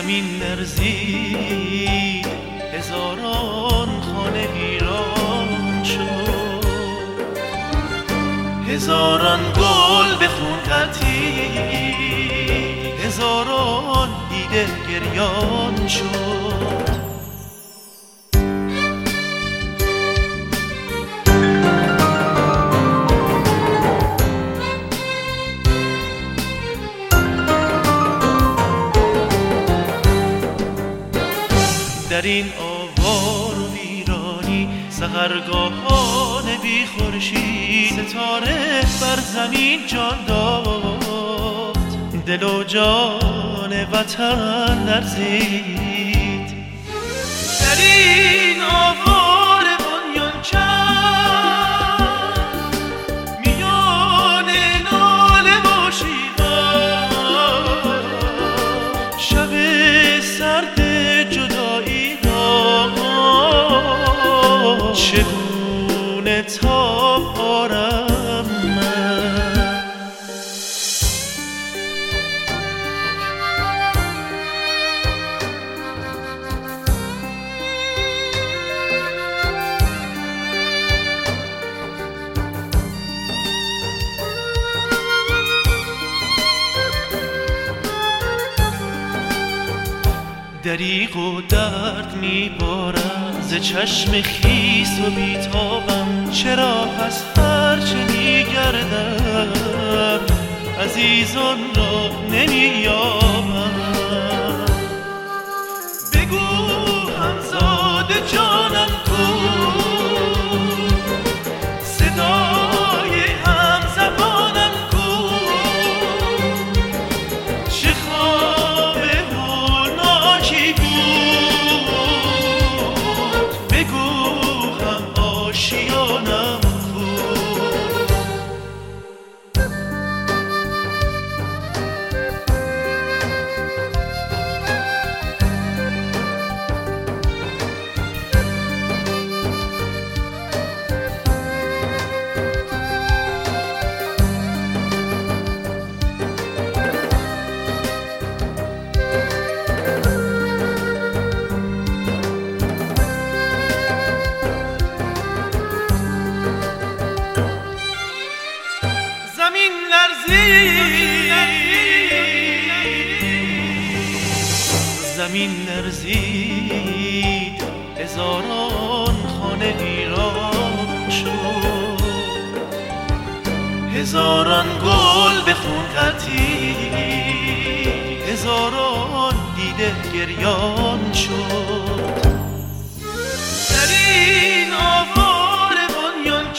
زمین لرزید، هزاران خانه ویران شد، هزاران گل به خون غلتید، هزاران دیده گریان شد. در این آوار و ویرانی سحرگاهان بی خورشید، ستاره بر زمین جان داد، دل و جان وطن لرزید. در این آوار بنیان چند، میان ناله و شیون، شب سرد جدایی چگونه تاب آرم من؟ دریغ و درد میبارم ز چشم خیس و بیتابم، چرا پس هرچه میگردم عزیزان را نمییابم؟ بگو همزاد جانم کو، صدای همزبانم کو، چه خواب هولناکی بود، بگو هم آشیانم کو. زمین لرزید، هزاران خانه ویران شد، هزاران گل به خون غلتید، هزاران دیده گریان شد. در این آوار بنیان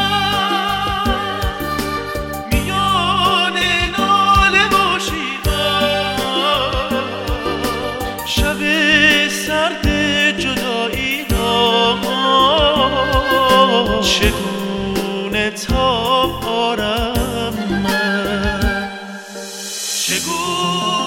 چند، میان ناله و شیون، شب سرد جدایی را چگونه تاب آرم من؟ چگونه